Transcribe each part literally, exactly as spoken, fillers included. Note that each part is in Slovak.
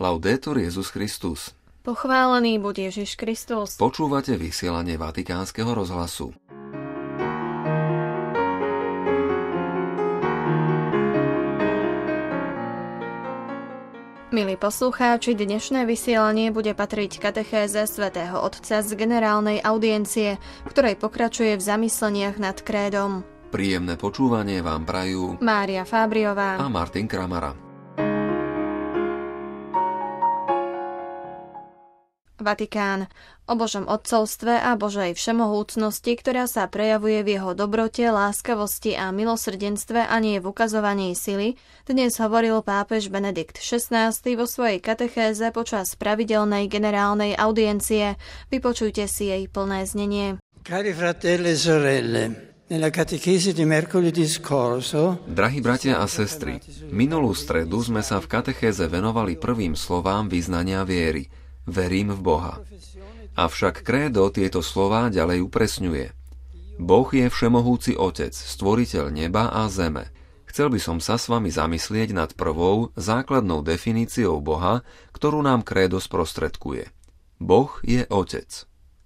Laudetur Jesus Christus. Pochválený buď Ježiš Kristus. Počúvate vysielanie Vatikánskeho rozhlasu. Milí poslucháči, dnešné vysielanie bude patriť katechéze svätého Otca z generálnej audiencie, v ktorej pokračuje v zamysleniach nad krédom. Príjemné počúvanie vám prajú Mária Fábriová a Martin Kramara. Vatikán. O Božom otcovstve a Božej všemohúcnosti, ktorá sa prejavuje v jeho dobrote, láskavosti a milosrdenstve a nie v ukazovaní sily, dnes hovoril pápež Benedikt šestnásty vo svojej katechéze počas pravidelnej generálnej audiencie. Vypočujte si jej plné znenie. Cari fratelli e sorelle, nella catechesi di mercoledì scorso, Drahí bratia a sestry, minulú stredu sme sa v katechéze venovali prvým slovám vyznania viery. Verím v Boha. Avšak krédo tieto slová ďalej upresňuje. Boh je všemohúci Otec, stvoriteľ neba a zeme. Chcel by som sa s vami zamyslieť nad prvou, základnou definíciou Boha, ktorú nám krédo sprostredkuje. Boh je Otec.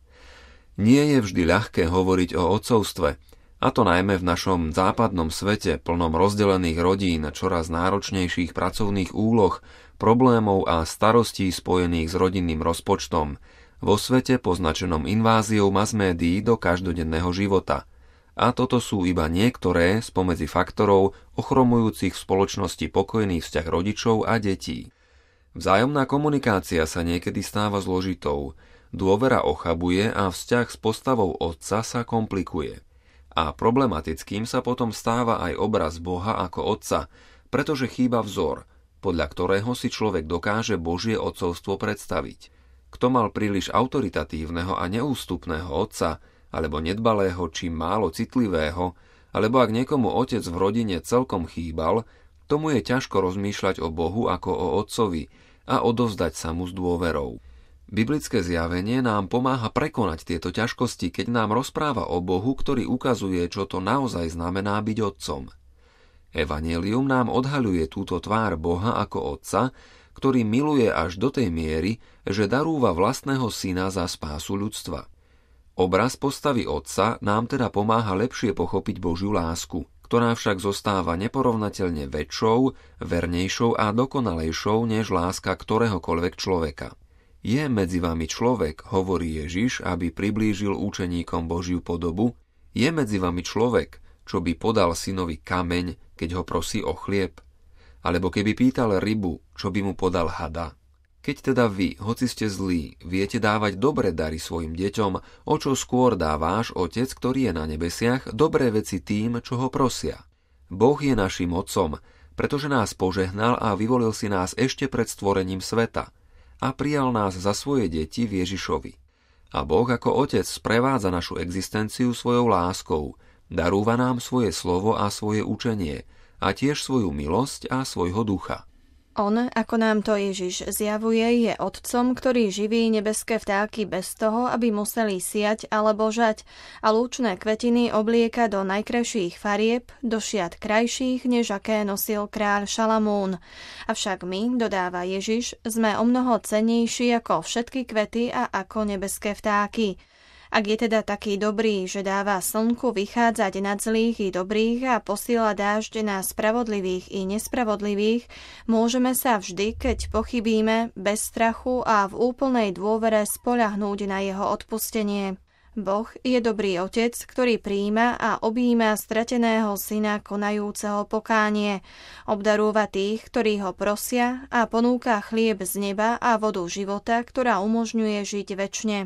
Nie je vždy ľahké hovoriť o otcovstve, a to najmä v našom západnom svete, plnom rozdelených rodín, čoraz náročnejších pracovných úloh, problémov a starostí spojených s rodinným rozpočtom, vo svete poznačenom inváziou mass-médií do každodenného života. A toto sú iba niektoré spomedzi faktorov ochromujúcich v spoločnosti pokojný vzťah rodičov a detí. Vzájomná komunikácia sa niekedy stáva zložitou, dôvera ochabuje a vzťah s postavou otca sa komplikuje. A problematickým sa potom stáva aj obraz Boha ako otca, pretože chýba vzor, podľa ktorého si človek dokáže Božie otcovstvo predstaviť. Kto mal príliš autoritatívneho a neústupného otca, alebo nedbalého či málo citlivého, alebo ak niekomu otec v rodine celkom chýbal, tomu je ťažko rozmýšľať o Bohu ako o otcovi a odovzdať sa mu s dôverou. Biblické zjavenie nám pomáha prekonať tieto ťažkosti, keď nám rozpráva o Bohu, ktorý ukazuje, čo to naozaj znamená byť otcom. Evanjelium nám odhaľuje túto tvár Boha ako Otca, ktorý miluje až do tej miery, že darúva vlastného syna za spásu ľudstva. Obraz postavy Otca nám teda pomáha lepšie pochopiť Božiu lásku, ktorá však zostáva neporovnateľne väčšou, vernejšou a dokonalejšou než láska ktoréhokoľvek človeka. Je medzi vami človek, hovorí Ježiš, aby priblížil učeníkom Božiu podobu, je medzi vami človek, čo by podal synovi kameň, keď ho prosí o chlieb, alebo keby pýtal rybu, čo by mu podal hada. Keď teda vy, hoci ste zlí, viete dávať dobré dary svojim deťom, o čo skôr dá váš Otec, ktorý je na nebesiach, dobré veci tým, čo ho prosia. Boh je našim Otcom, pretože nás požehnal a vyvolil si nás ešte pred stvorením sveta a prijal nás za svoje deti v Ježišovi. A Boh ako Otec sprevádza našu existenciu svojou láskou, darúva nám svoje slovo a svoje učenie a tiež svoju milosť a svojho ducha. On, ako nám to Ježiš zjavuje, je otcom, ktorý živí nebeské vtáky bez toho, aby museli siať alebo žať, a lúčne kvetiny oblieka do najkrajších farieb, do šiat krajších, než aké nosil kráľ Šalamún. Avšak my, dodáva Ježiš, sme omnoho cennejší ako všetky kvety a ako nebeské vtáky. Ak je teda taký dobrý, že dáva slnku vychádzať nad zlých i dobrých a posiela dážď na spravodlivých i nespravodlivých, môžeme sa vždy, keď pochybíme, bez strachu a v úplnej dôvere spoľahnúť na jeho odpustenie. Boh je dobrý Otec, ktorý prijíma a objíma strateného syna konajúceho pokánie, obdarúva tých, ktorí ho prosia, a ponúka chlieb z neba a vodu života, ktorá umožňuje žiť večne.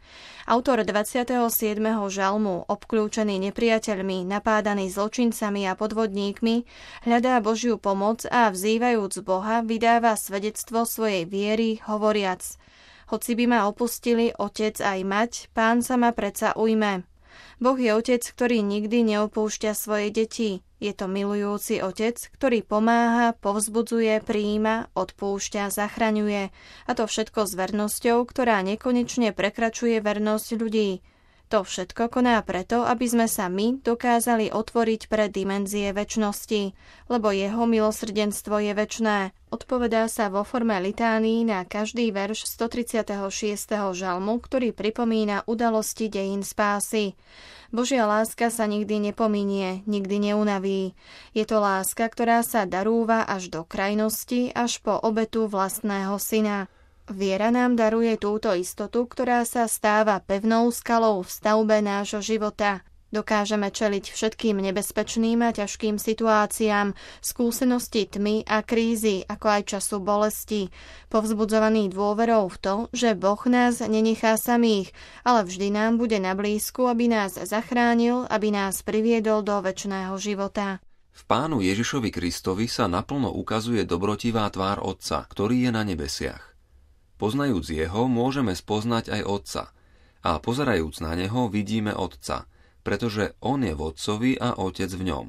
Autor dvadsiateho siedmeho žalmu, obklúčený nepriateľmi, napádaný zločincami a podvodníkmi, hľadá Božiu pomoc a vzývajúc Boha vydáva svedectvo svojej viery, hovoriac: Hoci by ma opustili otec aj mať, Pán sa ma predsa ujme. Boh je Otec, ktorý nikdy neopúšťa svoje deti. Je to milujúci Otec, ktorý pomáha, povzbudzuje, prijíma, odpúšťa, zachraňuje. A to všetko s vernosťou, ktorá nekonečne prekračuje vernosť ľudí. To všetko koná preto, aby sme sa my dokázali otvoriť pre dimenzie večnosti, lebo jeho milosrdenstvo je večné. Odpovedá sa vo forme litánii na každý verš stotridsiateho šiesteho žalmu, ktorý pripomína udalosti dejín spásy. Božia láska sa nikdy nepominie, nikdy neunaví. Je to láska, ktorá sa darúva až do krajnosti, až po obetu vlastného syna. Viera nám daruje túto istotu, ktorá sa stáva pevnou skalou v stavbe nášho života. Dokážeme čeliť všetkým nebezpečným a ťažkým situáciám, skúsenosti tmy a krízy, ako aj času bolesti, povzbudzovaný dôverou v to, že Boh nás nenechá samých, ale vždy nám bude na blízku, aby nás zachránil, aby nás priviedol do večného života. V Pánu Ježišovi Kristovi sa naplno ukazuje dobrotivá tvár Otca, ktorý je na nebesiach. Poznajúc jeho, môžeme spoznať aj Otca. A pozerajúc na neho, vidíme Otca, pretože on je v Otcovi a Otec v ňom.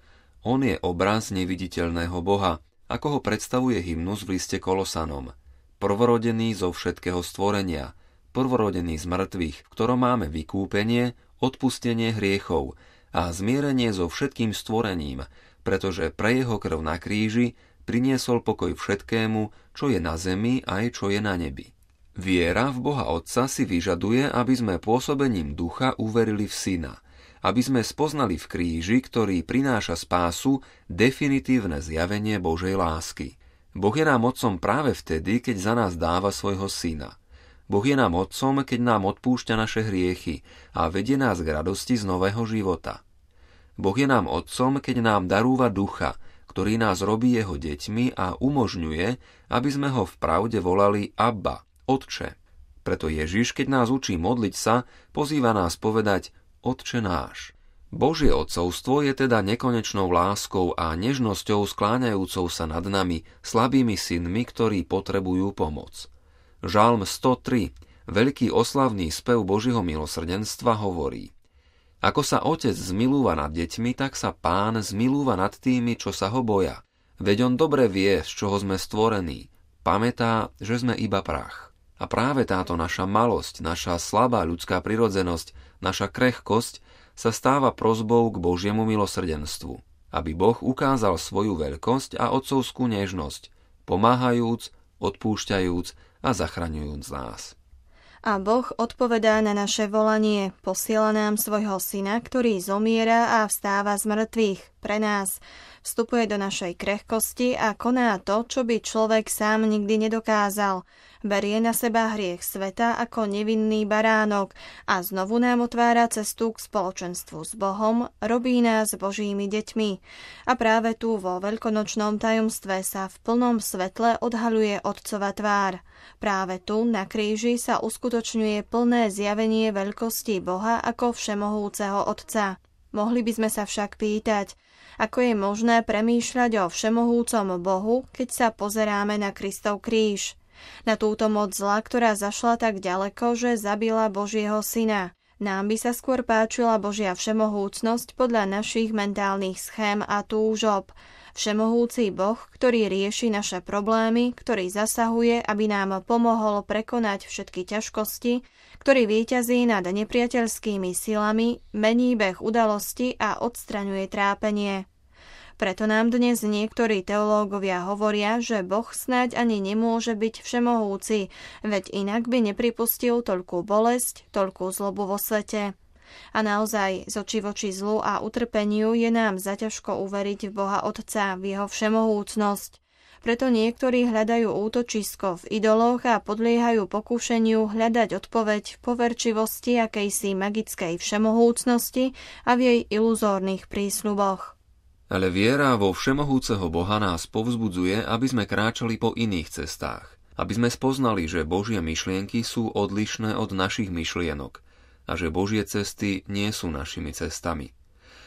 On je obraz neviditeľného Boha, ako ho predstavuje hymnus v liste Kolosanom. Prvorodený zo všetkého stvorenia, prvorodený z mŕtvych, v ktorom máme vykúpenie, odpustenie hriechov a zmierenie so všetkým stvorením, pretože pre jeho krv na kríži priniesol pokoj všetkému, čo je na zemi aj čo je na nebi. Viera v Boha Otca si vyžaduje, aby sme pôsobením ducha uverili v Syna, aby sme spoznali v kríži, ktorý prináša spásu, definitívne zjavenie Božej lásky. Boh je nám Otcom práve vtedy, keď za nás dáva svojho Syna. Boh je nám Otcom, keď nám odpúšťa naše hriechy a vedie nás k radosti z nového života. Boh je nám Otcom, keď nám darúva ducha, ktorý nás robí jeho deťmi a umožňuje, aby sme ho v pravde volali Abba, Otče. Preto Ježiš, keď nás učí modliť sa, pozýva nás povedať Otče náš. Božie otcovstvo je teda nekonečnou láskou a nežnosťou skláňajúcou sa nad nami, slabými synmi, ktorí potrebujú pomoc. Žalm sto tri, veľký oslavný spev Božieho milosrdenstva, hovorí: Ako sa otec zmilúva nad deťmi, tak sa Pán zmilúva nad tými, čo sa ho boja. Veď on dobre vie, z čoho sme stvorení. Pamätá, že sme iba prach. A práve táto naša malosť, naša slabá ľudská prirodzenosť, naša krehkosť sa stáva prosbou k Božiemu milosrdenstvu, aby Boh ukázal svoju veľkosť a otcovskú nežnosť, pomáhajúc, odpúšťajúc a zachraňujúc nás. A Boh odpovedá na naše volanie, posiela nám svojho syna, ktorý zomiera a vstáva z mŕtvych pre nás. Vstupuje do našej krehkosti a koná to, čo by človek sám nikdy nedokázal. Berie na seba hriech sveta ako nevinný baránok a znovu nám otvára cestu k spoločenstvu s Bohom, robí nás Božími deťmi. A práve tu vo veľkonočnom tajomstve sa v plnom svetle odhaľuje Otcova tvár. Práve tu na kríži sa uskutočňuje plné zjavenie veľkosti Boha ako všemohúceho Otca. Mohli by sme sa však pýtať, ako je možné premýšľať o všemohúcom Bohu, keď sa pozeráme na Kristov kríž. Na túto moc zla, ktorá zašla tak ďaleko, že zabila Božieho syna. Nám by sa skôr páčila Božia všemohúcnosť podľa našich mentálnych schém a túžob. Všemohúci Boh, ktorý rieši naše problémy, ktorý zasahuje, aby nám pomohol prekonať všetky ťažkosti, ktorý víťazí nad nepriateľskými silami, mení beh udalosti a odstraňuje trápenie. Preto nám dnes niektorí teológovia hovoria, že Boh snáď ani nemôže byť všemohúci, veď inak by nepripustil toľkú bolesť, toľkú zlobu vo svete. A naozaj, z očí voči zlu a utrpeniu je nám zaťažko uveriť v Boha Otca, v jeho všemohúcnosť. Preto niektorí hľadajú útočisko v idoloch a podliehajú pokúšeniu hľadať odpoveď v poverčivosti akejsi magickej všemohúcnosti a v jej iluzórnych prísľuboch. Ale viera vo všemohúceho Boha nás povzbudzuje, aby sme kráčali po iných cestách, aby sme spoznali, že Božie myšlienky sú odlišné od našich myšlienok a že Božie cesty nie sú našimi cestami.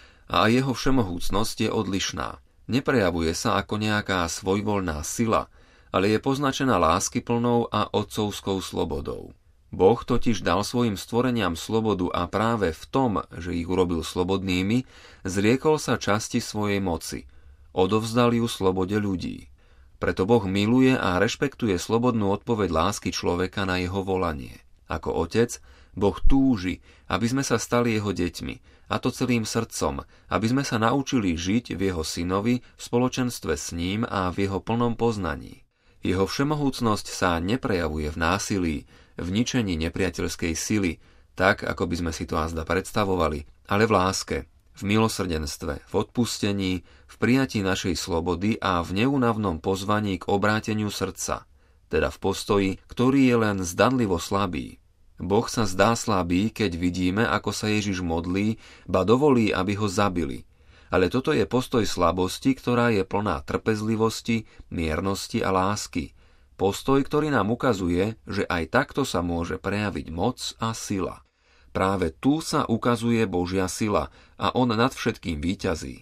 A jeho všemohúcnosť je odlišná. Neprejavuje sa ako nejaká svojvoľná sila, ale je poznačená láskyplnou a otcovskou slobodou. Boh totiž dal svojim stvoreniam slobodu a práve v tom, že ich urobil slobodnými, zriekol sa časti svojej moci. Odovzdal ju slobode ľudí. Preto Boh miluje a rešpektuje slobodnú odpoveď lásky človeka na jeho volanie. Ako otec, Boh túži, aby sme sa stali jeho deťmi, a to celým srdcom, aby sme sa naučili žiť v jeho synovi, v spoločenstve s ním a v jeho plnom poznaní. Jeho všemohúcnosť sa neprejavuje v násilí, v ničení nepriateľskej sily, tak, ako by sme si to azda predstavovali, ale v láske, v milosrdenstve, v odpustení, v prijatí našej slobody a v neúnavnom pozvaní k obráteniu srdca, teda v postoji, ktorý je len zdanlivo slabý. Boh sa zdá slabý, keď vidíme, ako sa Ježiš modlí, ba dovolí, aby ho zabili. Ale toto je postoj slabosti, ktorá je plná trpezlivosti, miernosti a lásky. Postoj, ktorý nám ukazuje, že aj takto sa môže prejaviť moc a sila. Práve tu sa ukazuje Božia sila a on nad všetkým víťazí.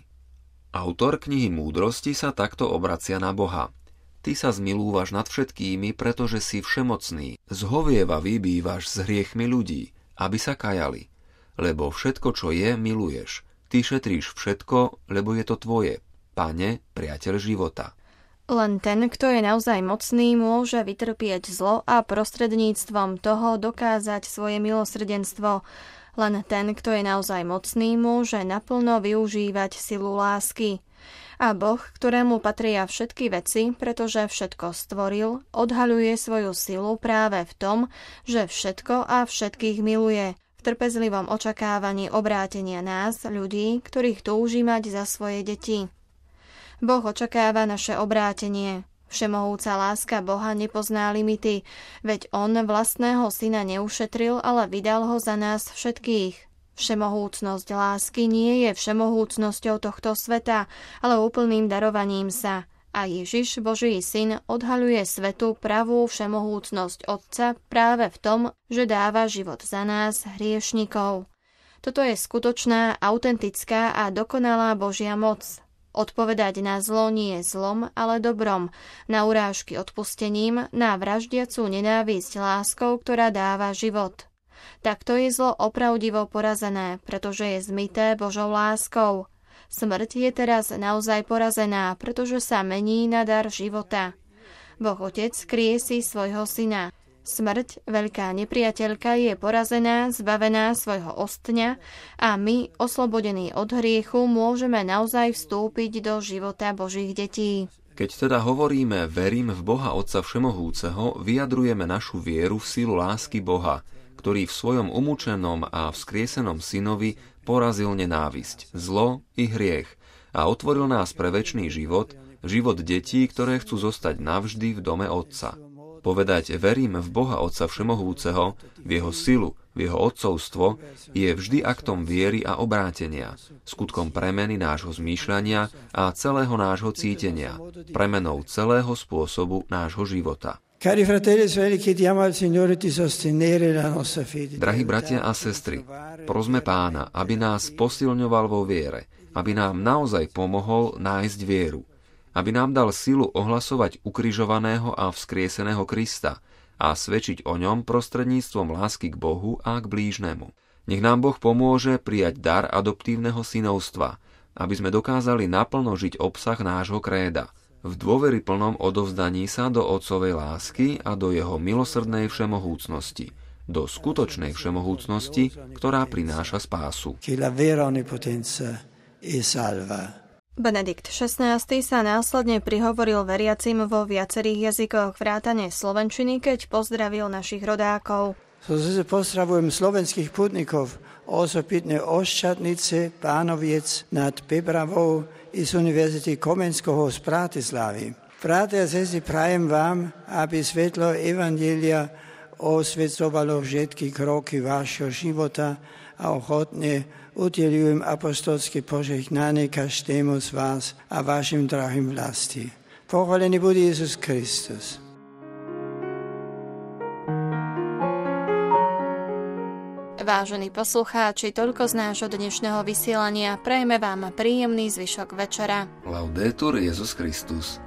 Autor knihy Múdrosti sa takto obracia na Boha. Ty sa zmilúvaš nad všetkými, pretože si všemocný, zhovievavý bývaš s hriechmi ľudí, aby sa kajali. Lebo všetko, čo je, miluješ. Ty šetríš všetko, lebo je to tvoje. Pane, priateľ života. Len ten, kto je naozaj mocný, môže vytrpieť zlo a prostredníctvom toho dokázať svoje milosrdenstvo. Len ten, kto je naozaj mocný, môže naplno využívať silu lásky. A Boh, ktorému patria všetky veci, pretože všetko stvoril, odhaľuje svoju silu práve v tom, že všetko a všetkých miluje, v trpezlivom očakávaní obrátenia nás, ľudí, ktorých túži mať za svoje deti. Boh očakáva naše obrátenie. Všemohúca láska Boha nepozná limity, veď On vlastného syna neušetril, ale vydal ho za nás všetkých. Všemohúcnosť lásky nie je všemohúcnosťou tohto sveta, ale úplným darovaním sa. A Ježiš, Boží syn, odhaľuje svetu pravú všemohúcnosť Otca práve v tom, že dáva život za nás, hriešnikov. Toto je skutočná, autentická a dokonalá Božia moc. Odpovedať na zlo nie je zlom, ale dobrom, na urážky odpustením, na vraždiacu nenávisť láskou, ktorá dáva život. Takto je zlo opravdivo porazené, pretože je zmyté Božou láskou. Smrť je teraz naozaj porazená, pretože sa mení na dar života. Boh Otec kryje si svojho syna. Smrť, veľká nepriateľka, je porazená, zbavená svojho ostňa a my, oslobodení od hriechu, môžeme naozaj vstúpiť do života Božích detí. Keď teda hovoríme verím v Boha Otca Všemohúceho, vyjadrujeme našu vieru v silu lásky Boha, ktorý v svojom umúčenom a vzkriesenom synovi porazil nenávisť, zlo i hriech a otvoril nás pre večný život, život detí, ktoré chcú zostať navždy v dome Otca. Povedať verím v Boha Otca Všemohúceho, v jeho silu, v jeho otcovstvo, je vždy aktom viery a obrátenia, skutkom premeny nášho zmýšľania a celého nášho cítenia, premenou celého spôsobu nášho života. Drahí bratia a sestry, prosme Pána, aby nás posilňoval vo viere, aby nám naozaj pomohol nájsť vieru, aby nám dal silu ohlasovať ukrižovaného a vzkrieseného Krista a svedčiť o ňom prostredníctvom lásky k Bohu a k blížnemu. Nech nám Boh pomôže prijať dar adoptívneho synovstva, aby sme dokázali naplno žiť obsah nášho kréda, v dôveryplnom odovzdaní sa do Otcovej lásky a do jeho milosrdnej všemohúcnosti, do skutočnej všemohúcnosti, ktorá prináša spásu. Benedikt šestnásty sa následne prihovoril veriacim vo viacerých jazykoch vrátane slovenčiny, keď pozdravil našich rodákov. Pozdravujem slovenských putníkov, osobitne Oščadnice, Bánoviec nad Bebravou i z Univerzity Komenského z Bratislavy. Bratia a sestry, prajem vám, aby svetlo Evanjelia osvecovalo všetky kroky vašho života a ochotne udeľujem apostolské požehnanie každému z vás a vašim drahým vlasti. Pochválený bude Jezus Kristus. Vážení poslucháči, toľko z nášho dnešného vysielania. Prajeme vám príjemný zvyšok večera. Laudetur Jesus Christus.